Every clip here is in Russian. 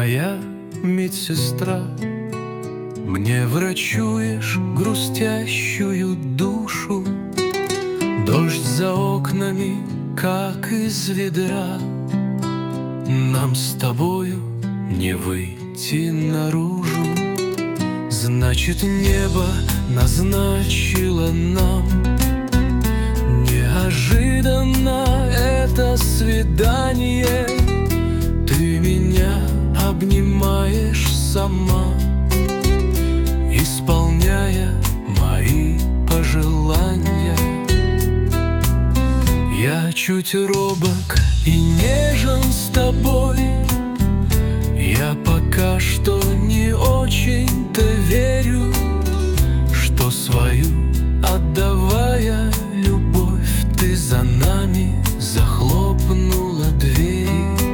моя медсестра, мне врачуешь грустящую душу. Дождь за окнами, как из ведра, нам с тобою не выйти наружу. Значит, небо назначило нам неожиданно это свидание. Ты меня обнимаешь сама, исполняя мои пожелания. Я чуть робок и нежен с тобой, я пока что не очень-то верю, что свою отдавая любовь, ты за нами захлопнула двери.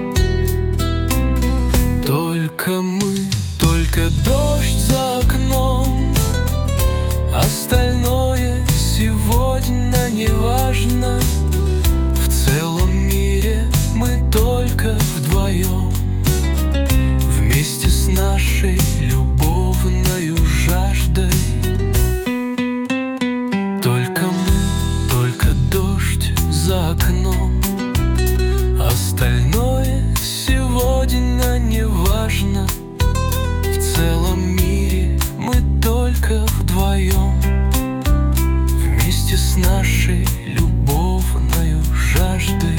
Только мы, только дождь за окном, остальное сегодня не важно. В целом мире мы только вдвоем, вместе с нашей любовною жаждой. Только мы, только дождь за окном, остальное сегодня не важно. В целом мире мы только вдвоем, вместе с нашей любовною жаждой.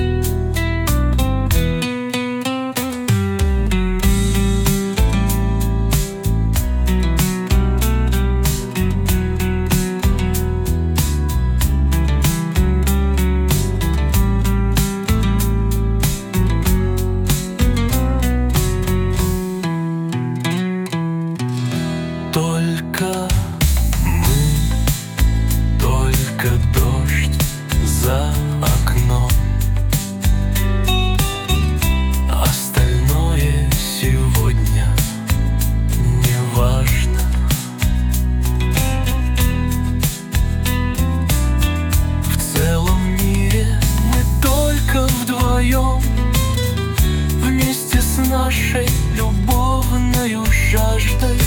Только мы, только дождь за окном, остальное сегодня не важно. В целом мире мы только вдвоем, вместе с нашей любовною жаждой.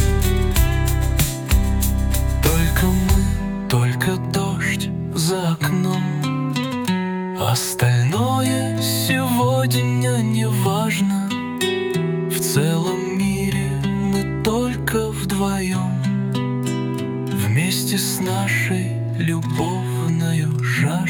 Только мы, только дождь за окном, остальное сегодня не важно. В целом мире мы только вдвоем, вместе с нашей любовною жаждой.